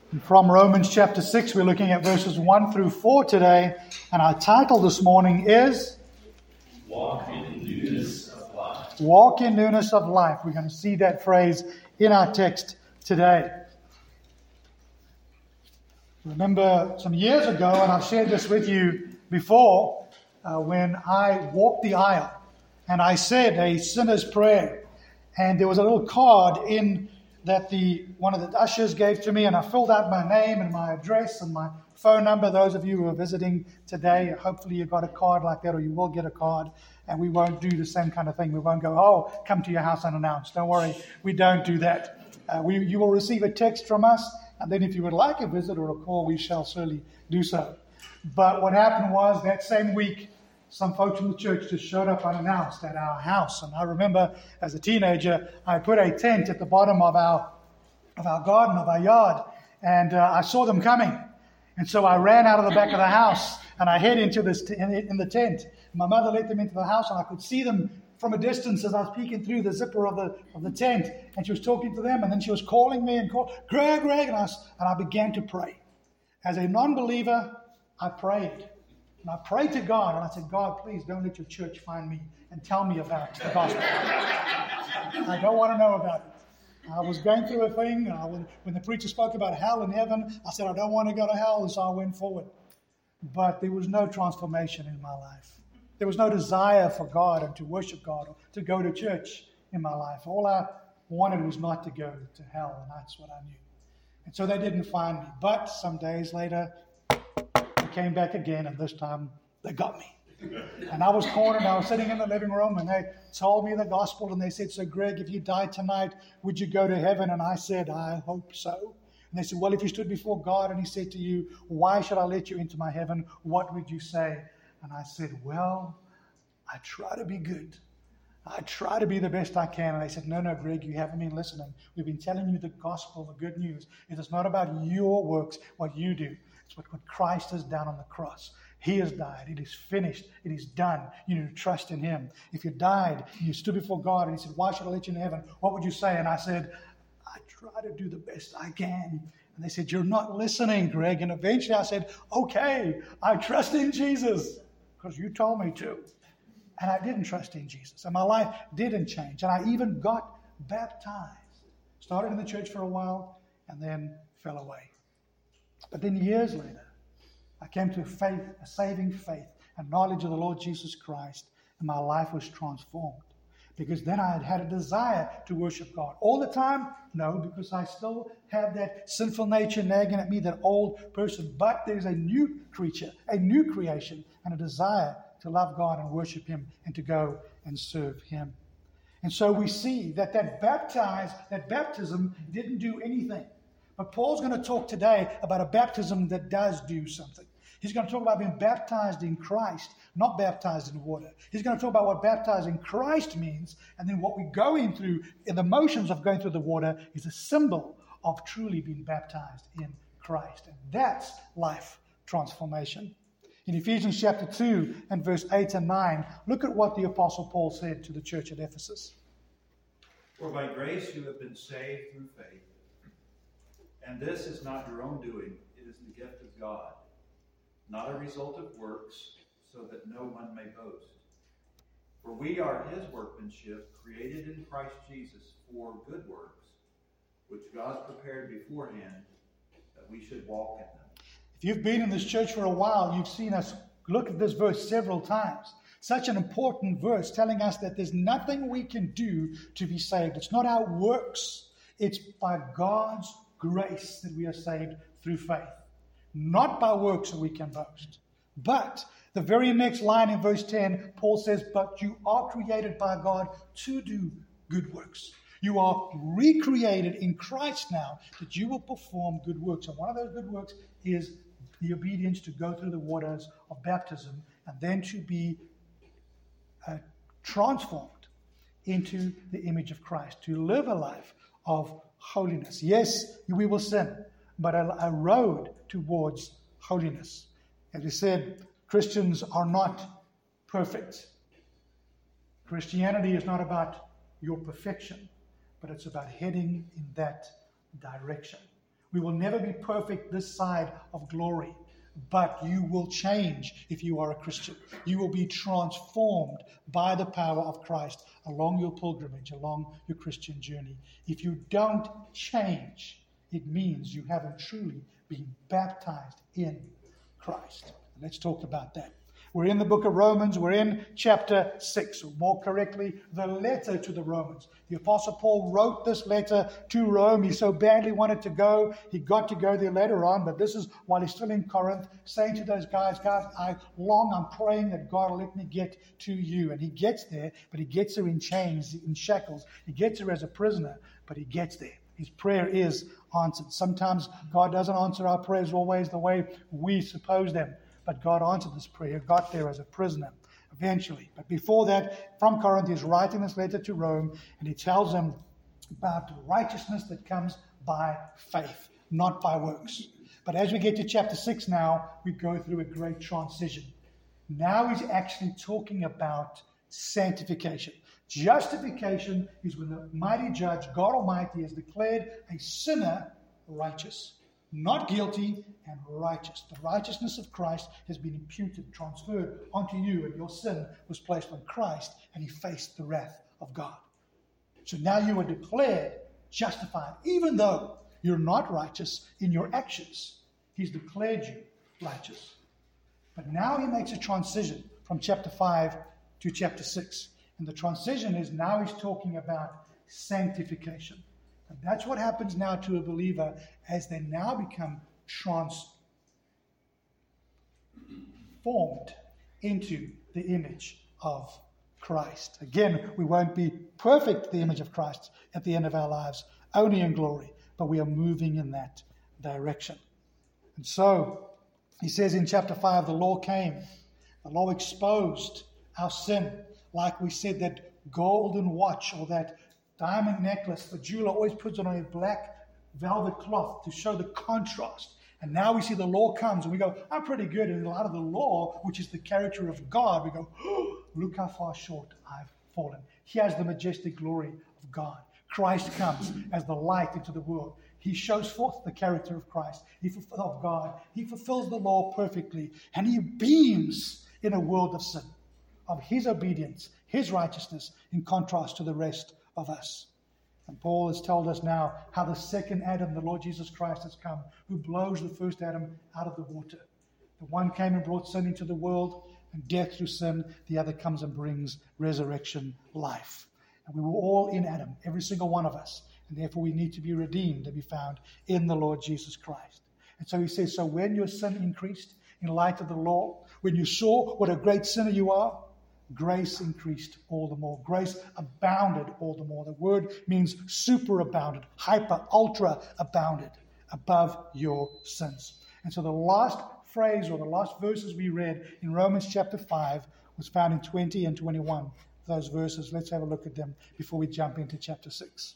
From Romans chapter 6, we're looking at verses 1 through 4 today, and our title this morning is Walk in Newness of Life. Walk in Newness of Life. We're going to see that phrase in our text today. Remember some years ago, and I've shared this with you before, when I walked the aisle and I said a sinner's prayer, and there was a little card in that one of the ushers gave to me, and I filled out my name and my address and my phone number. Those of you who are visiting today, hopefully you got a card like that, or you will get a card, and we won't do the same kind of thing. We won't go, oh, come to your house unannounced. Don't worry, we don't do that. You will receive a text from us, and then if you would like a visit or a call, we shall certainly do so. But what happened was that same week, some folks from the church just showed up unannounced at our house. And I remember as a teenager, I put a tent at the bottom of our garden, of our yard, and I saw them coming. And so I ran out of the back of the house and I hid into in the tent. My mother let them into the house, and I could see them from a distance as I was peeking through the zipper of the tent. And she was talking to them, and then she was calling me and called, Greg, and I began to pray. As a non-believer, I prayed. And I prayed to God, and I said, God, please don't let your church find me and tell me about the gospel. I don't want to know about it. I was going through a thing. When the preacher spoke about hell and heaven, I said, I don't want to go to hell, and so I went forward. But there was no transformation in my life. There was no desire for God and to worship God or to go to church in my life. All I wanted was not to go to hell, and that's what I knew. And so they didn't find me. But some days later, they came back again, and this time they got me. And I was cornered. I was sitting in the living room, and they told me the gospel, and they said, so Greg, if you died tonight, would you go to heaven? And I said, I hope so. And they said, well, if you stood before God and he said to you, why should I let you into my heaven? What would you say? And I said, well, I try to be good. I try to be the best I can. And they said, no, Greg, you haven't been listening. We've been telling you the gospel, the good news. It is not about your works, what you do. It's what Christ has done on the cross. He has died. It is finished. It is done. You need to trust in him. If you died, you stood before God, and he said, why should I let you into heaven? What would you say? And I said, I try to do the best I can. And they said, you're not listening, Greg. And eventually I said, okay, I trust in Jesus because you told me to. And I didn't trust in Jesus. And my life didn't change. And I even got baptized. Started in the church for a while and then fell away. But then years later, I came to a saving faith and knowledge of the Lord Jesus Christ, and my life was transformed. Because then I had had a desire to worship God. All the time? No, because I still have that sinful nature nagging at me, that old person. But there's a new creature, a new creation, and a desire to love God and worship him and to go and serve him. And so we see that baptism didn't do anything. But Paul's going to talk today about a baptism that does do something. He's going to talk about being baptized in Christ, not baptized in water. He's going to talk about what baptized in Christ means, and then what we go in through, in the motions of going through the water, is a symbol of truly being baptized in Christ. And that's life transformation. In Ephesians chapter 2 and verse 8 and 9, look at what the Apostle Paul said to the church at Ephesus. For by grace you have been saved through faith. And this is not your own doing, it is the gift of God, not a result of works, so that no one may boast. For we are his workmanship, created in Christ Jesus for good works, which God prepared beforehand that we should walk in them. If you've been in this church for a while, you've seen us look at this verse several times. Such an important verse telling us that there's nothing we can do to be saved. It's not our works. It's by God's grace that we are saved through faith. Not by works that we can boast. But the very next line in verse 10, Paul says, but you are created by God to do good works. You are recreated in Christ now that you will perform good works. And one of those good works is the obedience to go through the waters of baptism and then to be transformed into the image of Christ, to live a life of holiness. Yes, we will sin, but a road towards holiness. As we said, Christians are not perfect. Christianity is not about your perfection, but it's about heading in that direction. We will never be perfect this side of glory. But you will change if you are a Christian. You will be transformed by the power of Christ along your pilgrimage, along your Christian journey. If you don't change, it means you haven't truly been baptized in Christ. Let's talk about that. We're in the book of Romans. We're in chapter 6, or more correctly, the letter to the Romans. The Apostle Paul wrote this letter to Rome. He so badly wanted to go. He got to go there later on, but this is while he's still in Corinth, saying to those guys, I'm praying that God will let me get to you. And he gets there, but he gets there in chains, in shackles. He gets there as a prisoner, but he gets there. His prayer is answered. Sometimes God doesn't answer our prayers always the way we suppose them. But God answered this prayer, got there as a prisoner eventually. But before that, from Corinth, he's writing this letter to Rome, and he tells them about the righteousness that comes by faith, not by works. But as we get to chapter 6 now, we go through a great transition. Now he's actually talking about sanctification. Justification is when the mighty judge, God Almighty, has declared a sinner righteous. Not guilty and righteous. The righteousness of Christ has been imputed, transferred onto you, and your sin was placed on Christ, and he faced the wrath of God. So now you are declared justified, even though you're not righteous in your actions. He's declared you righteous. But now he makes a transition from chapter 5 to chapter 6. And the transition is now he's talking about sanctification. And that's what happens now to a believer as they now become transformed into the image of Christ. Again, we won't be perfect the image of Christ at the end of our lives, only in glory, but we are moving in that direction. And so, he says in chapter 5, the law came. The law exposed our sin. Like we said, that golden watch or that diamond necklace, the jeweler always puts it on a black velvet cloth to show the contrast. And now we see the law comes and we go, I'm pretty good. And in light of the law, which is the character of God, we go, oh, look how far short I've fallen. Here's the majestic glory of God. Christ comes as the light into the world. He shows forth the character of Christ, of God. He fulfills the law perfectly. And he beams in a world of sin, of his obedience, his righteousness, in contrast to the rest of us. And Paul has told us now how the second Adam, the Lord Jesus Christ, has come, who blows the first Adam out of the water. The one came and brought sin into the world, and death through sin. The other comes and brings resurrection, life. And we were all in Adam, every single one of us. And therefore we need to be redeemed and be found in the Lord Jesus Christ. And so he says, so when your sin increased in light of the law, when you saw what a great sinner you are, grace increased all the more. Grace abounded all the more. The word means superabounded, hyper, ultra abounded above your sins. And so the last phrase or the last verses we read in Romans chapter 5 was found in 20 and 21. Those verses, let's have a look at them before we jump into chapter 6.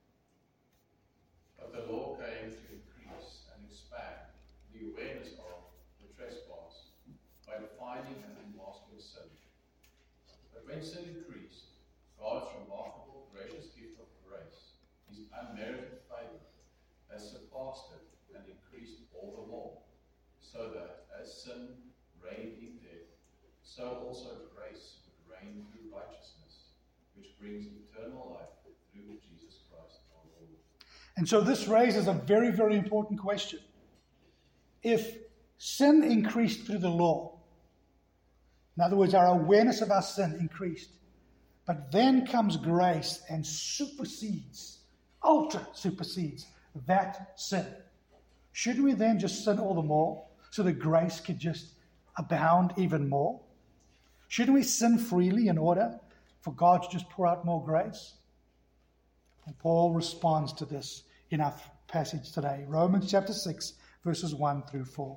But the law came to increase and expand the awareness of the trespass by defining and unmasking sin. But when sin increased, God's remarkable gracious gift of grace, his unmerited favor, has surpassed it and increased all the more, so that as sin reigned in death, so also grace would reign through righteousness, which brings eternal life through Jesus Christ our Lord. And so this raises a very, very important question. If sin increased through the law, in other words, our awareness of our sin increased, but then comes grace and supersedes, ultra supersedes that sin, shouldn't we then just sin all the more so that grace could just abound even more? Shouldn't we sin freely in order for God to just pour out more grace? And Paul responds to this in our passage today. Romans chapter 6, verses 1 through 4.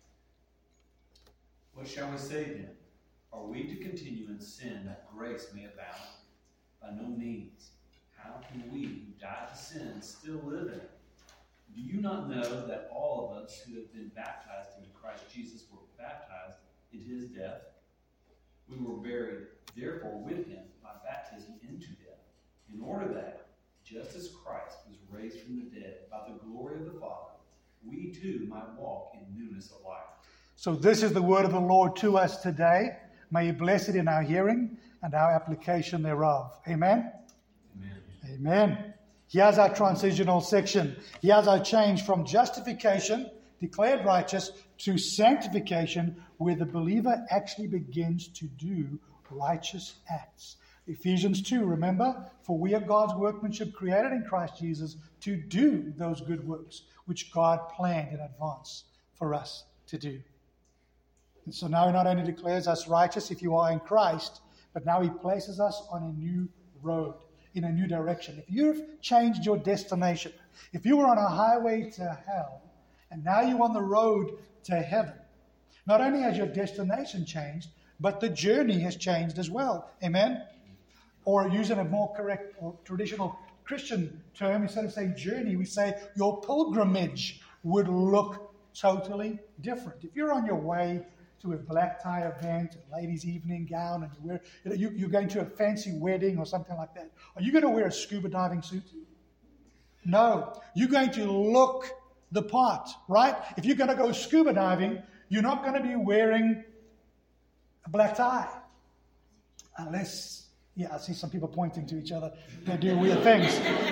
What shall we say then? Are we to continue in sin that grace may abound? By no means. How can we who died to sin still live in it? Do you not know that all of us who have been baptized into Christ Jesus were baptized into his death? We were buried, therefore, with him by baptism into death, in order that, just as Christ was raised from the dead by the glory of the Father, we too might walk in newness of life. So this is the word of the Lord to us today. May He bless it in our hearing and our application thereof. Amen? Amen. Amen. Here's our transitional section. Here's our change from justification, declared righteous, to sanctification, where the believer actually begins to do righteous acts. Ephesians 2, remember, for we are God's workmanship created in Christ Jesus to do those good works which God planned in advance for us to do. And so now He not only declares us righteous if you are in Christ, but now He places us on a new road, in a new direction. If you've changed your destination, if you were on a highway to hell, and now you're on the road to heaven, not only has your destination changed, but the journey has changed as well. Amen? Or using a more correct or traditional Christian term, instead of saying journey, we say your pilgrimage would look totally different. If you're on your way to a black tie event, a ladies' evening gown, and you're going to a fancy wedding or something like that, are you going to wear a scuba diving suit? No. You're going to look the part, right? If you're going to go scuba diving, you're not going to be wearing a black tie. Unless, I see some people pointing to each other. They do weird things.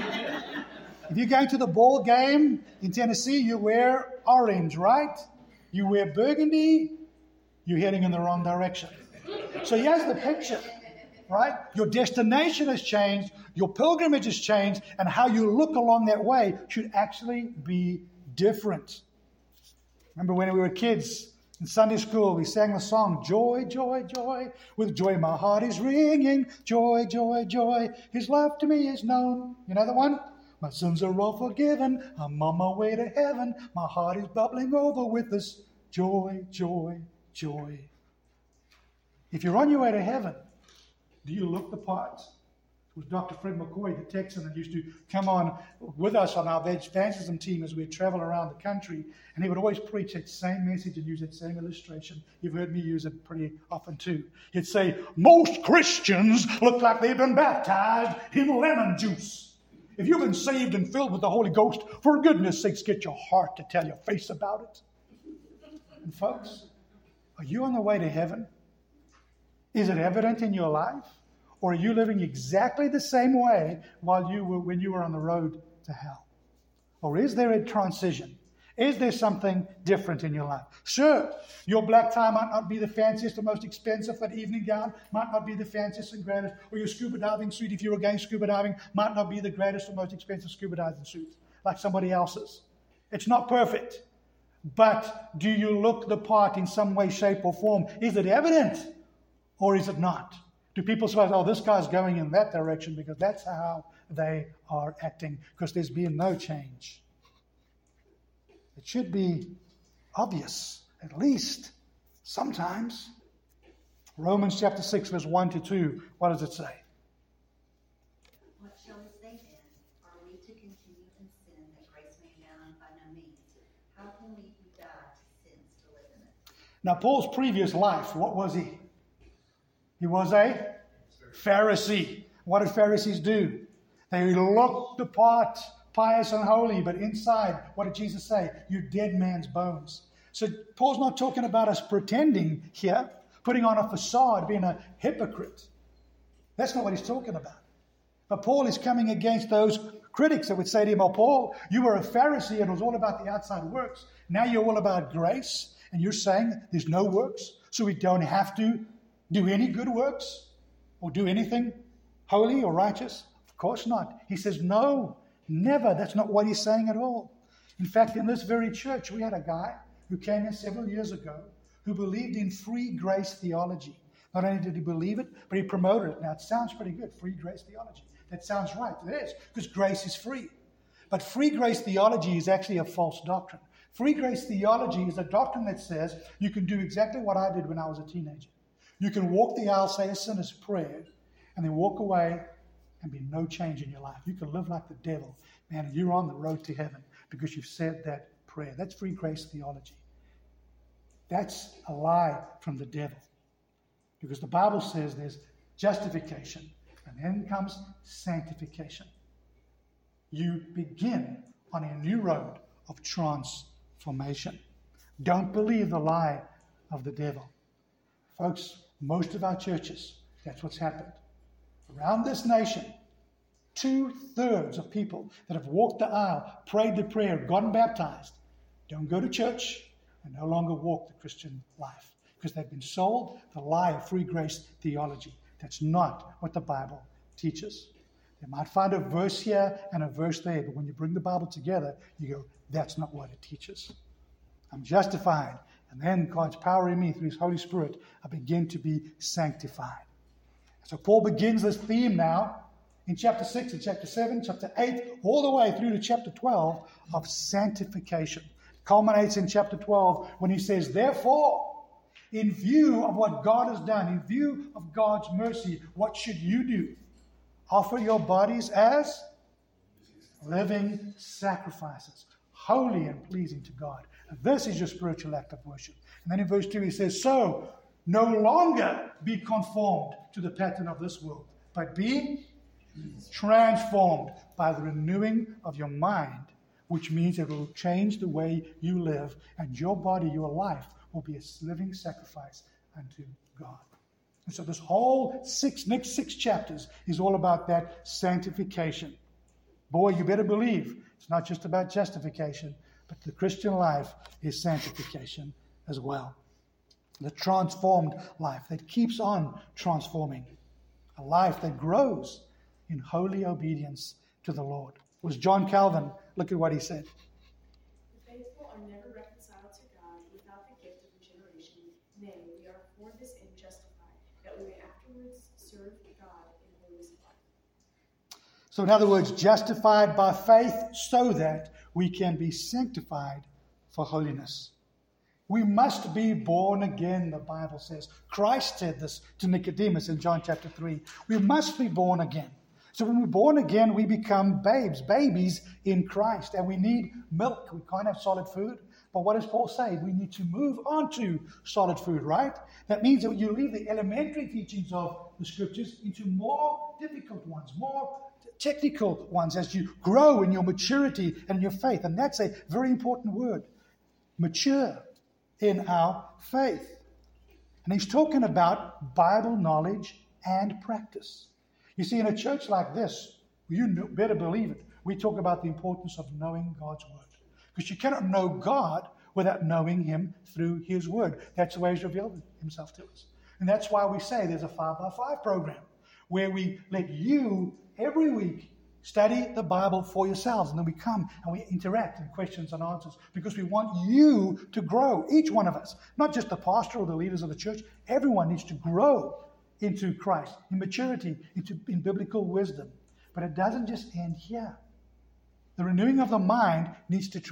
If you're going to the ball game in Tennessee, you wear orange, right? You wear burgundy, you're heading in the wrong direction. So here's the picture, right? Your destination has changed, your pilgrimage has changed, and how you look along that way should actually be different. Remember when we were kids in Sunday school, we sang the song, joy, joy, joy. With joy my heart is ringing, joy, joy, joy. His love to me is known. You know the one? My sins are all forgiven. I'm on my way to heaven. My heart is bubbling over with this joy, joy, joy. If you're on your way to heaven, do you look the part? It was Dr. Fred McCoy, the Texan, that used to come on with us on our evangelism team as we'd travel around the country, and he would always preach that same message and use that same illustration. You've heard me use it pretty often too. He'd say, most Christians look like they've been baptized in lemon juice. If you've been saved and filled with the Holy Ghost, for goodness sakes, get your heart to tell your face about it. And folks, are you on the way to heaven? Is it evident in your life? Or are you living exactly the same way when you were on the road to hell? Or is there a transition? Is there something different in your life? Sure, your black tie might not be the fanciest or most expensive, that evening gown might not be the fanciest and greatest, or your scuba diving suit, if you're against scuba diving, might not be the greatest or most expensive scuba diving suit, like somebody else's. It's not perfect. But do you look the part in some way, shape, or form? Is it evident or is it not? Do people say, oh, this guy's going in that direction because that's how they are acting, because there's been no change? It should be obvious, at least sometimes. Romans chapter 6, verse 1 to 2, what does it say? What shall we say then? Are we to continue in sin that grace may abound? By no means. How can we who die to sin still live in it? Now, Paul's previous life, what was he? He was a Pharisee. What did Pharisees do? They looked the part, pious and holy, but inside, what did Jesus say? You're dead man's bones. So Paul's not talking about us pretending here, putting on a facade, being a hypocrite. That's not what he's talking about. But Paul is coming against those critics that would say to him, oh, Paul, you were a Pharisee and it was all about the outside works. Now you're all about grace, and you're saying there's no works, so we don't have to do any good works or do anything holy or righteous? Of course not. He says, no, never. That's not what he's saying at all. In fact, in this very church, we had a guy who came in several years ago who believed in free grace theology. Not only did he believe it, but he promoted it. Now, it sounds pretty good, free grace theology. That sounds right. It is, because grace is free. But free grace theology is actually a false doctrine. Free grace theology is a doctrine that says you can do exactly what I did when I was a teenager. You can walk the aisle, say a sinner's prayer, and then walk away and be no change in your life. You can live like the devil, man, and you're on the road to heaven because you've said that prayer. That's free grace theology. That's a lie from the devil, because the Bible says there's justification, and then comes sanctification. You begin on a new road of transformation. transformation. Don't believe the lie of the devil. Folks, most of our churches, that's what's happened. Around this nation, 2/3 of people that have walked the aisle, prayed the prayer, gotten baptized, don't go to church and no longer walk the Christian life because they've been sold the lie of free grace theology. That's not what the Bible teaches. They might find a verse here and a verse there, but when you bring the Bible together, you go, that's not what it teaches. I'm justified, and then God's power in me through His Holy Spirit, I begin to be sanctified. So Paul begins this theme now in chapter 6 and chapter 7, chapter 8, all the way through to chapter 12 of sanctification. Culminates in chapter 12 when he says, therefore, in view of what God has done, in view of God's mercy, what should you do? Offer your bodies as living sacrifices, holy and pleasing to God. And this is your spiritual act of worship. And then in verse 2 he says, so no longer be conformed to the pattern of this world, but be transformed by the renewing of your mind, which means it will change the way you live, and your body, your life, will be a living sacrifice unto God. And so this whole next six chapters is all about that sanctification. Boy, you better believe it's not just about justification, but the Christian life is sanctification as well. The transformed life that keeps on transforming. A life that grows in holy obedience to the Lord. It was John Calvin. Look at what he said. The faithful are never reconciled to God without the gift of regeneration. Nay, we are for this end justified, that we may afterwards serve God in holiness of life. So in other words, justified by faith so that we can be sanctified for holiness. We must be born again, the Bible says. Christ said this to Nicodemus in John chapter 3. We must be born again. So when we're born again, we become babies in Christ. And we need milk. We can't have solid food. But what does Paul say? We need to move on to solid food, right? That means that you leave the elementary teachings of the Scriptures into more difficult ones, more technical ones as you grow in your maturity and your faith. And that's a very important word. Mature in our faith. And he's talking about Bible knowledge and practice. You see, in a church like this, you better believe it, we talk about the importance of knowing God's Word. Because you cannot know God without knowing Him through His Word. That's the way He's revealed Himself to us. And that's why we say there's a 5x5 program where we let you, every week, study the Bible for yourselves. And then we come and we interact in questions and answers because we want you to grow, each one of us. Not just the pastor or the leaders of the church. Everyone needs to grow into Christ, in maturity, in biblical wisdom. But it doesn't just end here. The renewing of the mind needs to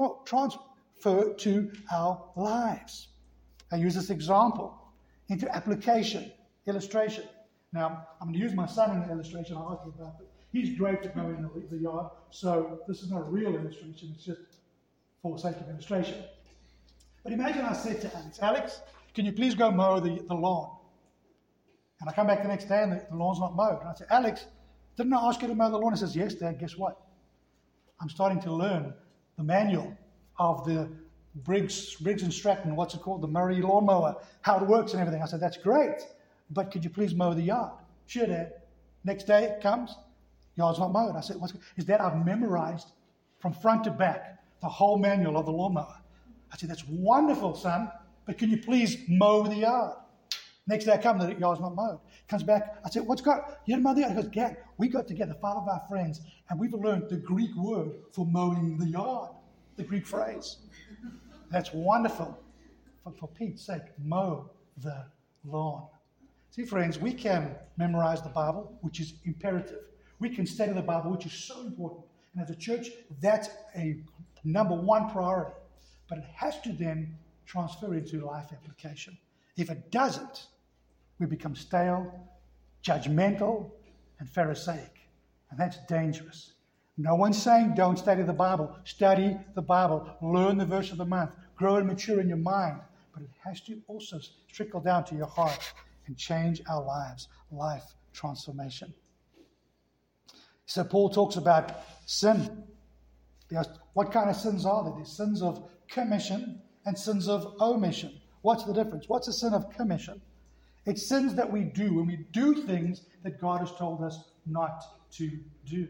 transfer to our lives. I use this example into application, illustration. Now, I'm going to use my son in the illustration. I'll ask you about it. He's great at mowing the yard, so this is not a real illustration. It's just for the sake of illustration. But imagine I said to Alex, can you please go mow the lawn? And I come back the next day and the lawn's not mowed. And I say, Alex, didn't I ask you to mow the lawn? He says, yes, Dad, guess what? I'm starting to learn the manual of the Briggs & Stratton, what's it called, the Murray lawnmower, how it works and everything. I said, that's great, but could you please mow the yard? Sure, Dad. Next day it comes, yard's not mowed. I said, is that I've memorized from front to back the whole manual of the lawnmower. I said, that's wonderful, son, but can you please mow the yard? Next day I come, the yard's not mowed. Comes back, I said, what's got, you didn't mow the yard? He goes, Dad, we got together, 5 of our friends, and we've learned the Greek word for mowing the yard, the Greek phrase. That's wonderful. For Pete's sake, mow the lawn. See, friends, we can memorize the Bible, which is imperative. We can study the Bible, which is so important. And as a church, that's a number one priority. But it has to then transfer into life application. If it doesn't, we become stale, judgmental, and Pharisaic. And that's dangerous. No one's saying don't study the Bible. Study the Bible. Learn the verse of the month. Grow and mature in your mind. But it has to also trickle down to your heart and change our lives. Life transformation. So Paul talks about sin. What kind of sins are there? There's sins of commission and sins of omission. What's the difference? What's a sin of commission? It's sins that we do when we do things that God has told us not to do.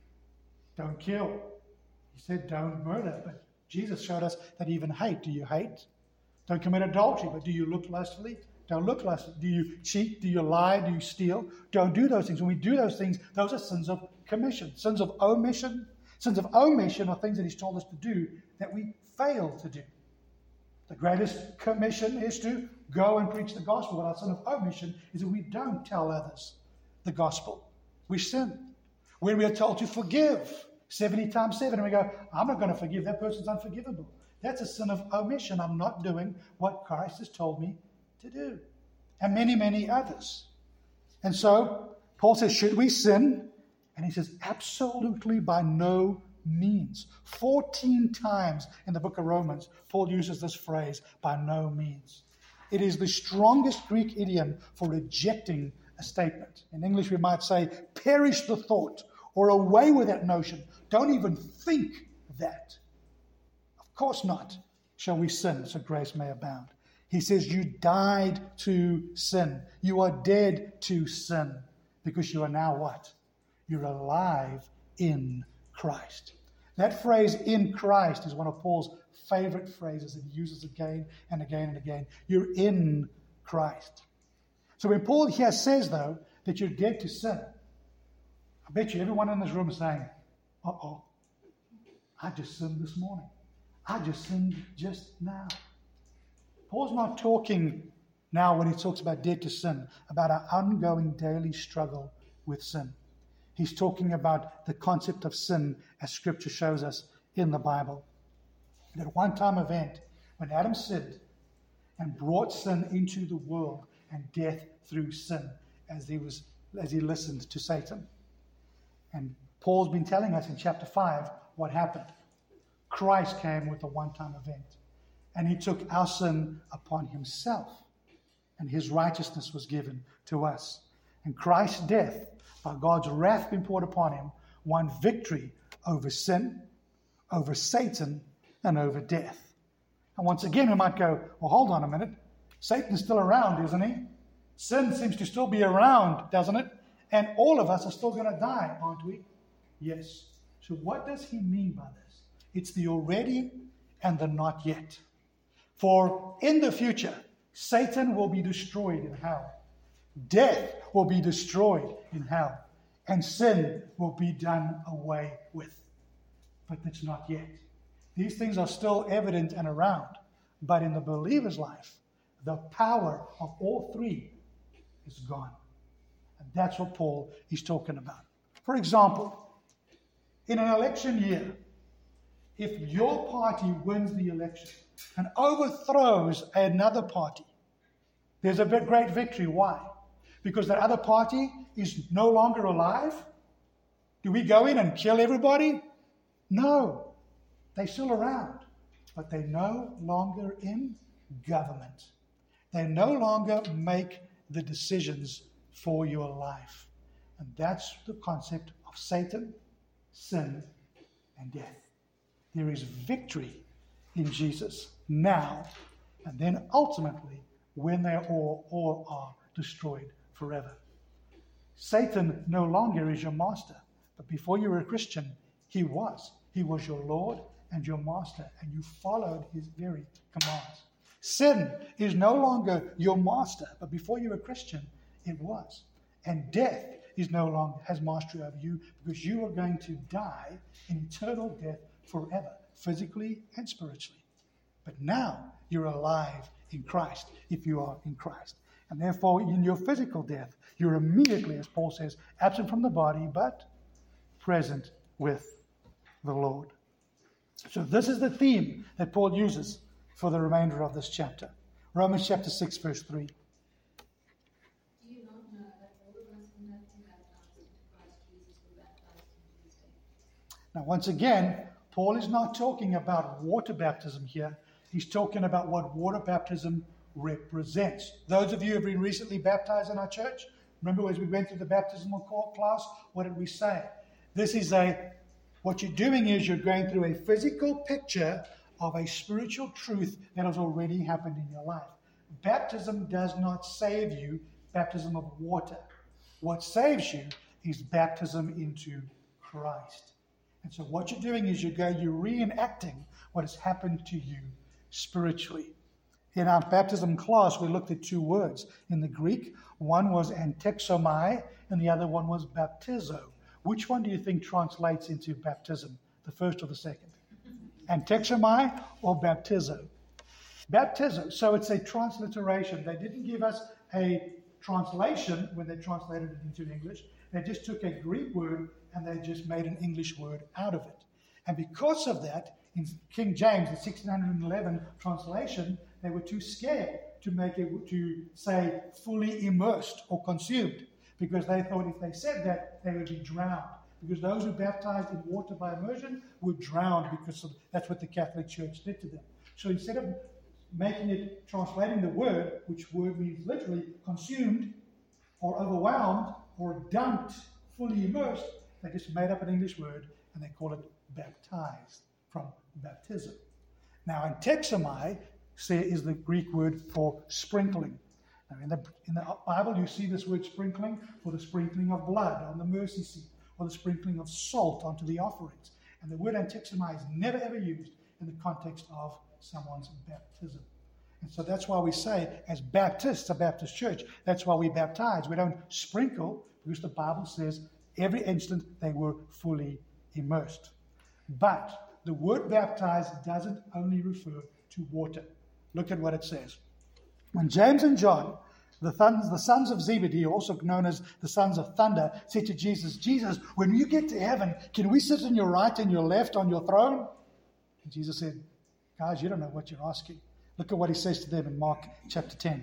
Don't kill. He said don't murder, but Jesus showed us that even hate. Do you hate? Don't commit adultery, but do you look lustfully? Don't look lustfully. Do you cheat? Do you lie? Do you steal? Don't do those things. When we do those things, those are sins of commission. Sins of omission. Sins of omission are things that he's told us to do that we fail to do. The greatest commission is to go and preach the gospel. But our sin of omission is that we don't tell others the gospel. We sin. When we are told to forgive 70 times 7, and we go, I'm not going to forgive, that person's unforgivable. That's a sin of omission. I'm not doing what Christ has told me to do. And many, many others. And so, Paul says, should we sin? And he says, absolutely by no means. 14 times in the book of Romans, Paul uses this phrase, by no means. It is the strongest Greek idiom for rejecting a statement. In English, we might say, perish the thought, or away with that notion. Don't even think that. Of course not. Shall we sin so grace may abound? He says, you died to sin. You are dead to sin because you are now what? You're alive in Christ. That phrase, in Christ, is one of Paul's favorite phrases that he uses again and again and again. You're in Christ. So when Paul here says, though, that you're dead to sin, I bet you everyone in this room is saying, uh-oh, I just sinned this morning. I just sinned just now. Paul's not talking now, when he talks about dead to sin, about our ongoing daily struggle with sin. He's talking about the concept of sin as Scripture shows us in the Bible. That one-time event when Adam sinned and brought sin into the world and death through sin as he listened to Satan. And Paul's been telling us in chapter 5 what happened. Christ came with a one-time event. And he took our sin upon himself. And his righteousness was given to us. And Christ's death, by God's wrath being poured upon him, won victory over sin, over Satan, and over death. And once again we might go, well, hold on a minute. Satan's still around, isn't he? Sin seems to still be around, doesn't it? And all of us are still going to die, aren't we? Yes. So what does he mean by this? It's the already and the not yet. For in the future, Satan will be destroyed in hell. Death will be destroyed in hell. And sin will be done away with. But it's not yet. These things are still evident and around. But in the believer's life, the power of all three is gone. And that's what Paul is talking about. For example, in an election year, if your party wins the election and overthrows another party, there's a great victory. Why? Because that other party is no longer alive? Do we go in and kill everybody? No. They're still around, but they're no longer in government. They no longer make the decisions for your life. And that's the concept of Satan, sin, and death. There is victory in Jesus now, and then ultimately when they all are destroyed forever. Satan no longer is your master, but before you were a Christian, he was. He was your Lord and your master, and you followed his very commands. Sin is no longer your master, but before you were a Christian, it was. And death is no longer has mastery over you, because you are going to die in eternal death forever, physically and spiritually. But now you're alive in Christ, if you are in Christ. And therefore, in your physical death, you're immediately, as Paul says, absent from the body, but present with the Lord. So this is the theme that Paul uses for the remainder of this chapter. Romans chapter 6, verse 3. Do you not know that all of us who have been baptized into Christ Jesus were baptized into his death? Now, once again, Paul is not talking about water baptism here. He's talking about what water baptism represents. Those of you who have been recently baptized in our church, remember as we went through the baptismal class, what did we say? This is a What you're doing is you're going through a physical picture of a spiritual truth that has already happened in your life. Baptism does not save you, baptism of water. What saves you is baptism into Christ. And so what you're doing is you're reenacting what has happened to you spiritually. In our baptism class, we looked at two words in the Greek. One was antexomai, and the other one was baptizo. Which one do you think translates into baptism, the first or the second? Antexomai or baptizo? Baptizo. So it's a transliteration. They didn't give us a translation when they translated it into English. They just took a Greek word and they just made an English word out of it. And because of that, in King James, the 1611 translation, they were too scared to make it to say fully immersed or consumed, because they thought if they said that, they would be drowned. Because those who baptized in water by immersion were drowned, because that's what the Catholic Church did to them. So instead of making it, translating the word, which word means literally consumed or overwhelmed or dunked, fully immersed, they just made up an English word and they call it baptized, from baptism. Now, antexomai is the Greek word for sprinkling. Now, in the Bible, you see this word sprinkling for the sprinkling of blood on the mercy seat, or the sprinkling of salt onto the offerings. And the word antexomai is never ever used in the context of someone's baptism. And so that's why we say, as Baptists, a Baptist church, that's why we baptize. We don't sprinkle, because the Bible says every instant they were fully immersed. But the word baptize doesn't only refer to water. Look at what it says. When James and John, the sons of Zebedee, also known as the sons of thunder, said to Jesus, Jesus, when you get to heaven, can we sit on your right and your left on your throne? And Jesus said, guys, you don't know what you're asking. Look at what he says to them in Mark chapter 10.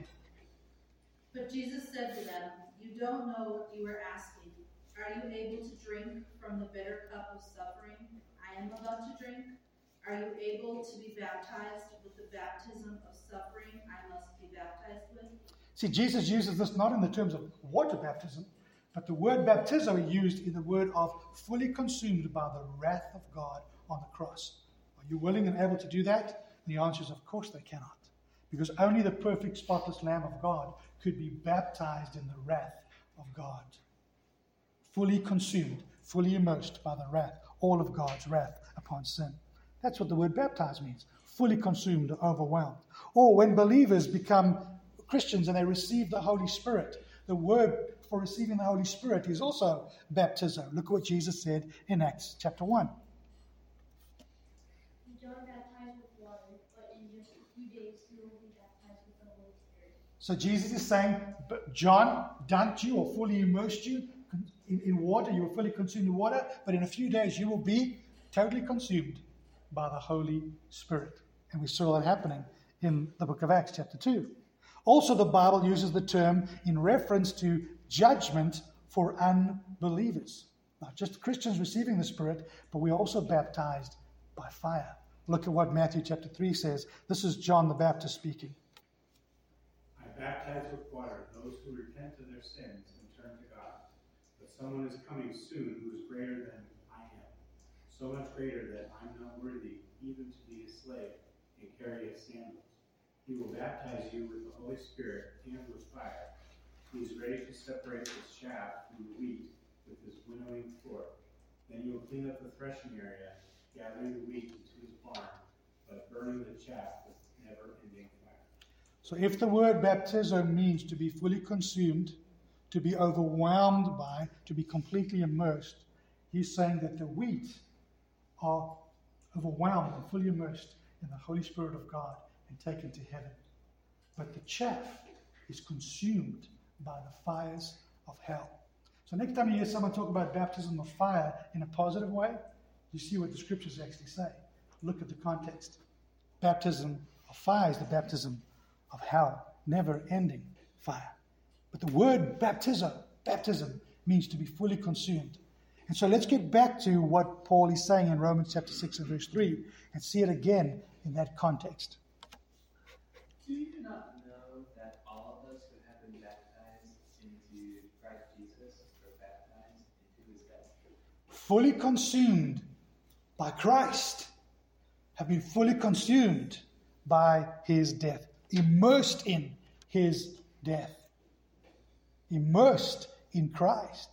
But Jesus said to them, you don't know what you are asking. Are you able to drink from the bitter cup of suffering I am about to drink? Are you able to be baptized with the baptism of suffering I must be baptized with? See, Jesus uses this not in the terms of water baptism, but the word baptizo he used in the word of fully consumed by the wrath of God on the cross. Are you willing and able to do that? And the answer is, of course they cannot. Because only the perfect, spotless Lamb of God could be baptized in the wrath of God. Fully consumed, fully immersed by the wrath, all of God's wrath upon sin. That's what the word baptized means. Fully consumed, overwhelmed. Or when believers become Christians and they receive the Holy Spirit, the word for receiving the Holy Spirit is also baptizo. Look at what Jesus said in Acts chapter 1. John baptized with water, but in just a few days you will be baptized with the Holy Spirit. So Jesus is saying, John dunked you or fully immersed you in water. You were fully consumed in water, but in a few days you will be totally consumed by the Holy Spirit. And we saw that happening in the book of Acts chapter 2. Also, the Bible uses the term in reference to judgment for unbelievers. Not just Christians receiving the Spirit, but we are also baptized by fire. Look at what Matthew chapter 3 says. This is John the Baptist speaking. I baptize with water those who repent of their sins and turn to God. But someone is coming soon who is greater than I am, so much greater that I'm not worthy even to be his slave and carry his sandals. He will baptize you with the Holy Spirit and with fire. He is ready to separate the chaff from the wheat with his winnowing fork. Then he will clean up the threshing area, gathering the wheat into his barn, but burning the chaff with never-ending fire. So if the word baptizo means to be fully consumed, to be overwhelmed by, to be completely immersed, he's saying that the wheat are overwhelmed and fully immersed in the Holy Spirit of God and taken to heaven. But the chaff is consumed by the fires of hell. So next time you hear someone talk about baptism of fire in a positive way, you see what the scriptures actually say. Look at the context. Baptism of fire is the baptism of hell, never-ending fire. But the word baptism means to be fully consumed. And so let's get back to what Paul is saying in Romans chapter 6 and verse 3 and see it again in that context. Do you not know that all of us who have been baptized into Christ Jesus were baptized into his death? Fully consumed by Christ, have been fully consumed by his death, immersed in his death, immersed in Christ.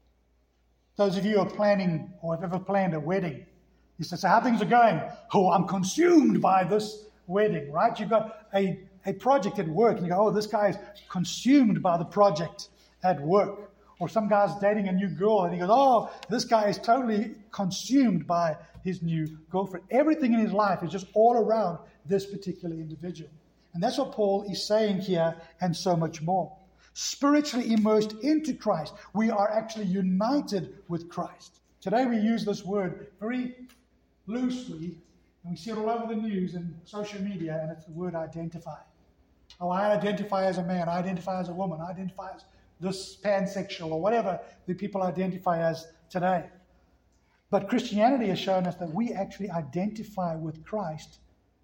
Those of you who are planning or have ever planned a wedding, you say, so how things are going? Oh, I'm consumed by this wedding, right? You've got a project at work, and you go, oh, this guy is consumed by the project at work. Or some guy's dating a new girl, and he goes, oh, this guy is totally consumed by his new girlfriend. Everything in his life is just all around this particular individual. And that's what Paul is saying here, and so much more. Spiritually immersed into Christ. We are actually united with Christ. Today we use this word very loosely, and we see it all over the news and social media, and it's the word identify. Oh, I identify as a man, I identify as a woman, I identify as this pansexual, or whatever the people identify as today. But Christianity has shown us that we actually identify with Christ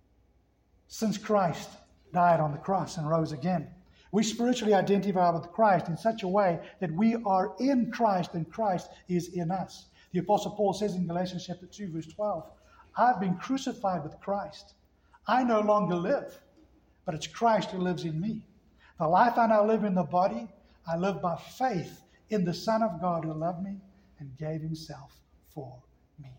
since Christ died on the cross and rose again. We spiritually identify with Christ in such a way that we are in Christ and Christ is in us. The Apostle Paul says in Galatians chapter 2, verse 12, I've been crucified with Christ. I no longer live, but it's Christ who lives in me. The life I now live in the body, I live by faith in the Son of God who loved me and gave himself for me.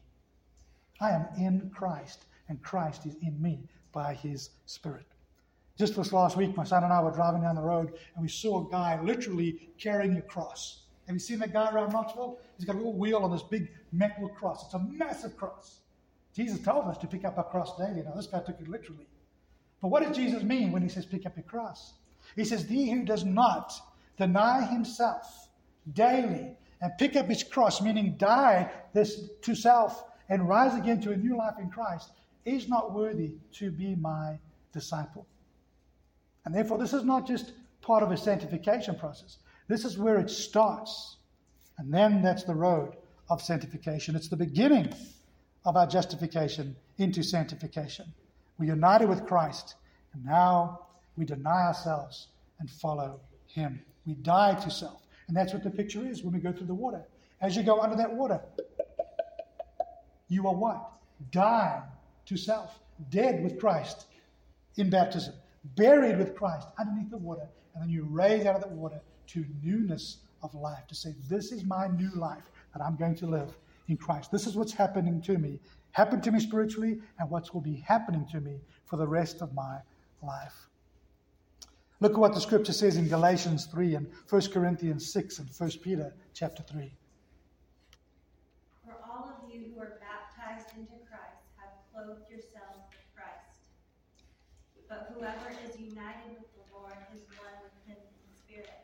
I am in Christ, and Christ is in me by his Spirit. Just this last week, my son and I were driving down the road, and we saw a guy literally carrying a cross. Have you seen that guy around Knoxville? He's got a little wheel on this big metal cross. It's a massive cross. Jesus told us to pick up our cross daily. Now, this guy took it literally. But what does Jesus mean when he says pick up your cross? He says, he who does not deny himself daily and pick up his cross, meaning die this to self and rise again to a new life in Christ, is not worthy to be my disciple. And therefore, this is not just part of a sanctification process. This is where it starts. And then that's the road of sanctification. It's the beginning of our justification into sanctification. We're united with Christ, and now we deny ourselves and follow him. We die to self. And that's what the picture is when we go through the water. As you go under that water, you are what? Dying to self. Dead with Christ in baptism. Buried with Christ underneath the water. And then you raise out of that water to newness of life. To say, this is my new life that I'm going to live in Christ. This is what's happening to me. Happened to me spiritually, and what will be happening to me for the rest of my life. Look at what the scripture says in Galatians 3 and 1 Corinthians 6 and 1 Peter chapter 3. For all of you who are baptized into Christ have clothed yourselves with Christ. But whoever is united with the Lord is one with him in spirit.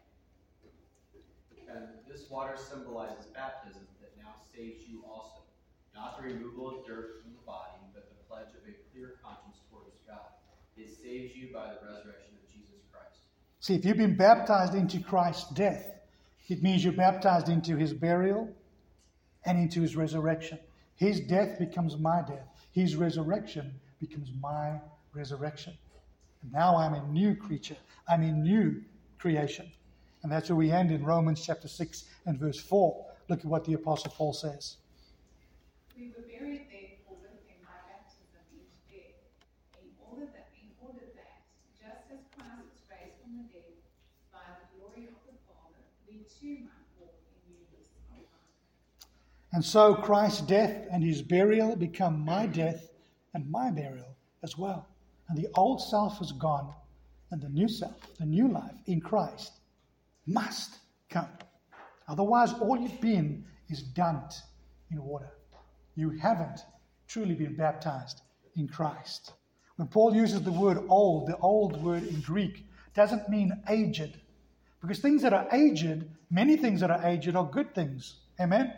And this water symbolizes baptism that now saves you also. Not the removal of dirt from the body, but the pledge of a clear conscience towards God. It saves you by the resurrection of Jesus Christ. See, if you've been baptized into Christ's death, it means you're baptized into his burial and into his resurrection. His death becomes my death. His resurrection becomes my resurrection. And now I'm a new creature. I'm a new creation. And that's where we end in Romans chapter 6 and verse 4. Look at what the Apostle Paul says. We were buried therefore with him by baptism into death, in order that, just as Christ was raised from the dead by the glory of the Father, we too might walk in newness of life. And so Christ's death and his burial become my death and my burial as well. And the old self is gone, and the new self, the new life in Christ, must come. Otherwise, all you've been is dunked in water. You haven't truly been baptized in Christ. When Paul uses the word old, the old word in Greek doesn't mean aged. Because things that are aged, many things that are aged are good things. Amen?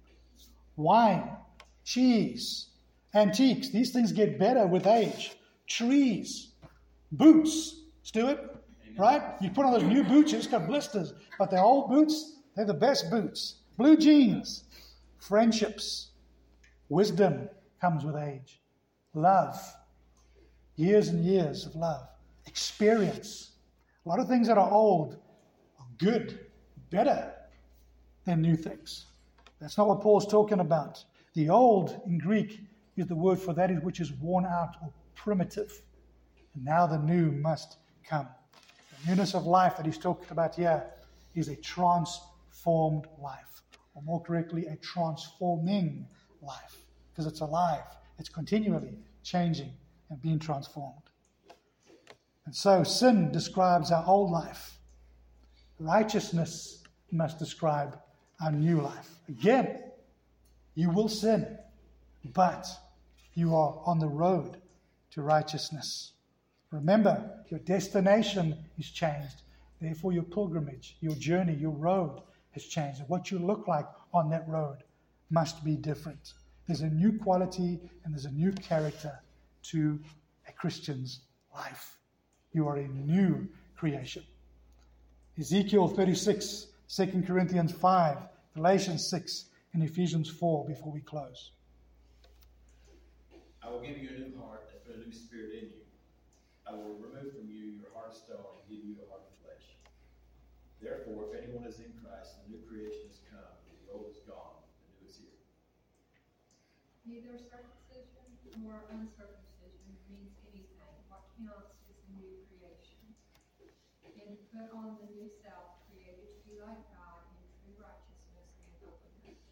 Wine, cheese, antiques, these things get better with age. Trees, boots, Stuart, right? You put on those new boots, it's got blisters. But the old boots, they're the best boots. Blue jeans, friendships. Wisdom comes with age. Love. Years and years of love. Experience. A lot of things that are old are good, better than new things. That's not what Paul's talking about. The old in Greek is the word for that which is worn out or primitive. And now the new must come. The newness of life that he's talked about here is a transformed life, or more correctly, a transforming life, because it's alive. It's continually changing and being transformed. And so sin describes our old life. Righteousness must describe our new life. Again, you will sin, but you are on the road to righteousness. Remember, your destination is changed. Therefore, your pilgrimage, your journey, your road has changed. And what you look like on that road must be different. There's a new quality and there's a new character to a Christian's life. You are a new creation. Ezekiel 36, 2 Corinthians 5, Galatians 6, and Ephesians 4 before we close. I will give you a new heart and put a new spirit in you. I will remove from you your heart of stone and give you a heart of flesh. Therefore, if anyone is in Christ, the new creation has come, the old is gone, the new is here. Neither circumcision nor uncircumcision means anything. What counts is the new creation. And to put on the new self, created to be like God in true righteousness and holiness.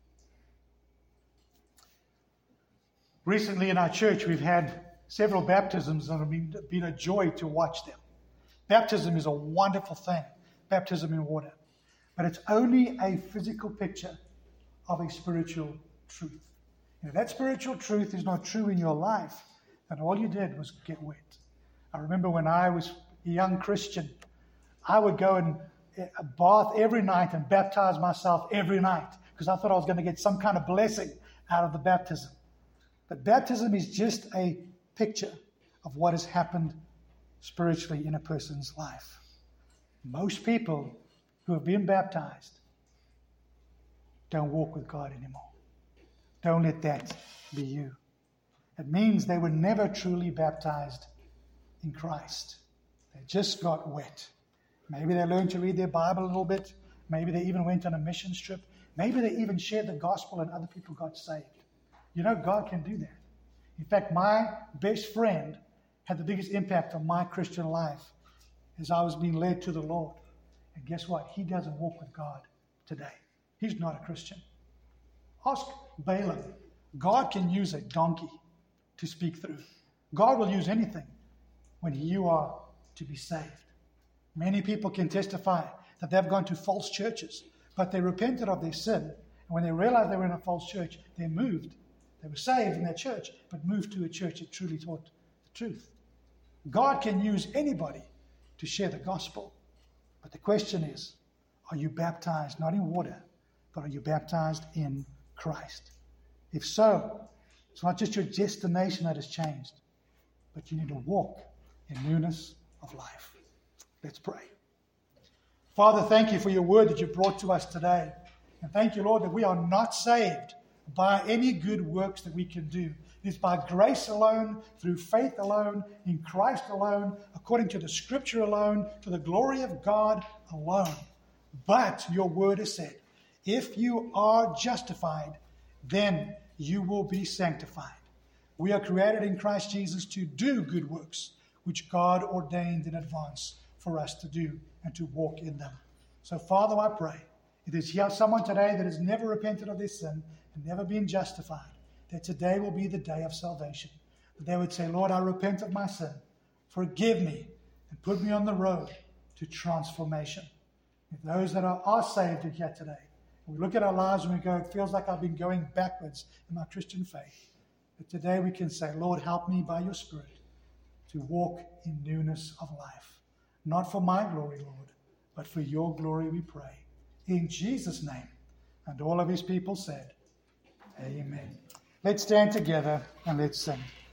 Recently in our church, we've had several baptisms and it's been a joy to watch them. Baptism is a wonderful thing, baptism in water. But it's only a physical picture of a spiritual truth. If that spiritual truth is not true in your life, then all you did was get wet. I remember when I was a young Christian, I would go and bath every night and baptize myself every night because I thought I was going to get some kind of blessing out of the baptism. But baptism is just a picture of what has happened spiritually in a person's life. Most people who have been baptized don't walk with God anymore. Don't let that be you. It means they were never truly baptized in Christ. They just got wet. Maybe they learned to read their Bible a little bit. Maybe they even went on a mission trip. Maybe they even shared the gospel and other people got saved. You know, God can do that. In fact, my best friend had the biggest impact on my Christian life as I was being led to the Lord. And guess what? He doesn't walk with God today. He's not a Christian. Ask Balaam. God can use a donkey to speak through. God will use anything when you are to be saved. Many people can testify that they've gone to false churches, but they repented of their sin. And when they realized they were in a false church, they moved. They were saved in their church, but moved to a church that truly taught the truth. God can use anybody to share the gospel. But the question is, are you baptized not in water, but are you baptized in Christ? If so, it's not just your destination that has changed, but you need to walk in newness of life. Let's pray. Father, thank you for your word that you brought to us today. And thank you, Lord, that we are not saved by any good works that we can do. It is by grace alone, through faith alone, in Christ alone, according to the Scripture alone, to the glory of God alone. But your word has said, if you are justified, then you will be sanctified. We are created in Christ Jesus to do good works, which God ordained in advance for us to do and to walk in them. So, Father, I pray, if there's here someone today that has never repented of their sin and never been justified, that today will be the day of salvation. That they would say, Lord, I repent of my sin. Forgive me and put me on the road to transformation. If those that are saved are here today, we look at our lives and we go, it feels like I've been going backwards in my Christian faith. But today we can say, Lord, help me by your Spirit to walk in newness of life. Not for my glory, Lord, but for your glory we pray. In Jesus' name. And all of his people said, Amen. Let's stand together and let's sing.